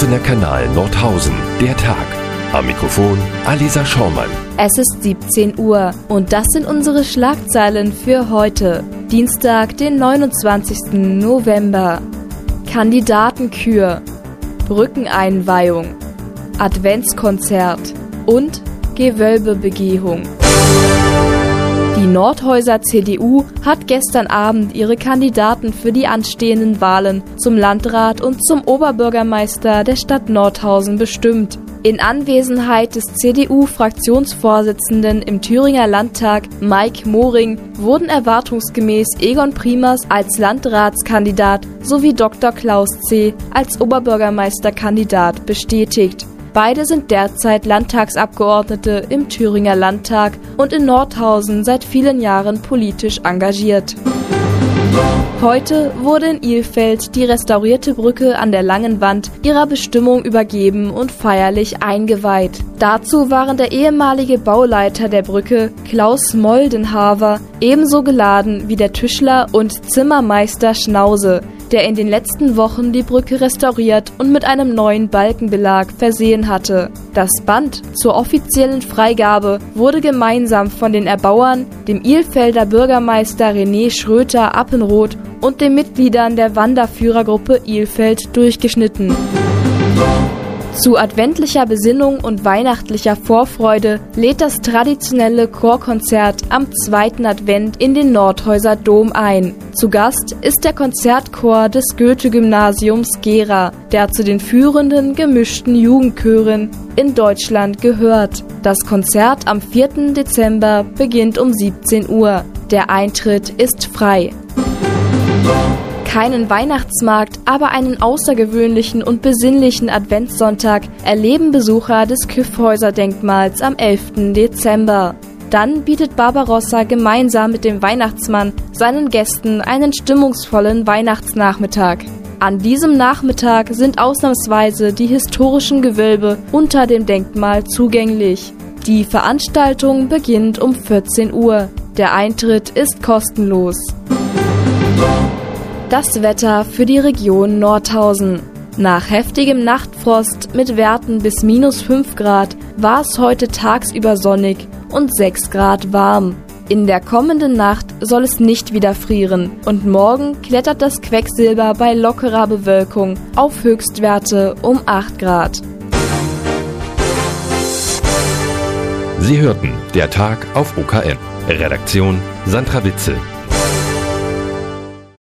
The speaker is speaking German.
geschlossener Kanal Nordhausen, der Tag. Am Mikrofon Alisa Schaumann. Es ist 17 Uhr und das sind unsere Schlagzeilen für heute, Dienstag, den 29. November. Kandidatenkür, Brückeneinweihung, Adventskonzert und Gewölbebegehung. Die Nordhäuser CDU hat gestern Abend ihre Kandidaten für die anstehenden Wahlen zum Landrat und zum Oberbürgermeister der Stadt Nordhausen bestimmt. In Anwesenheit des CDU-Fraktionsvorsitzenden im Thüringer Landtag, Mike Moring, wurden erwartungsgemäß Egon Primas als Landratskandidat sowie Dr. Klaus C. als Oberbürgermeisterkandidat bestätigt. Beide sind derzeit Landtagsabgeordnete im Thüringer Landtag und in Nordhausen seit vielen Jahren politisch engagiert. Heute wurde in Ilfeld die restaurierte Brücke an der Langen Wand ihrer Bestimmung übergeben und feierlich eingeweiht. Dazu waren der ehemalige Bauleiter der Brücke, Klaus Moldenhaver, ebenso geladen wie der Tischler und Zimmermeister Schnause, der in den letzten Wochen die Brücke restauriert und mit einem neuen Balkenbelag versehen hatte. Das Band zur offiziellen Freigabe wurde gemeinsam von den Erbauern, dem Ilfelder Bürgermeister René Schröter-Appenroth und den Mitgliedern der Wanderführergruppe Ilfeld durchgeschnitten. Zu adventlicher Besinnung und weihnachtlicher Vorfreude lädt das traditionelle Chorkonzert am 2. Advent in den Nordhäuser Dom ein. Zu Gast ist der Konzertchor des Goethe-Gymnasiums Gera, der zu den führenden gemischten Jugendchören in Deutschland gehört. Das Konzert am 4. Dezember beginnt um 17 Uhr. Der Eintritt ist frei. Keinen Weihnachtsmarkt, aber einen außergewöhnlichen und besinnlichen Adventssonntag erleben Besucher des Kyffhäuser-Denkmals am 11. Dezember. Dann bietet Barbarossa gemeinsam mit dem Weihnachtsmann seinen Gästen einen stimmungsvollen Weihnachtsnachmittag. An diesem Nachmittag sind ausnahmsweise die historischen Gewölbe unter dem Denkmal zugänglich. Die Veranstaltung beginnt um 14 Uhr. Der Eintritt ist kostenlos. Das Wetter für die Region Nordhausen. Nach heftigem Nachtfrost mit Werten bis -5 Grad war es heute tagsüber sonnig und 6 Grad warm. In der kommenden Nacht soll es nicht wieder frieren und morgen klettert das Quecksilber bei lockerer Bewölkung auf Höchstwerte um 8 Grad. Sie hörten der Tag auf OKM. Redaktion Sandra Witzel.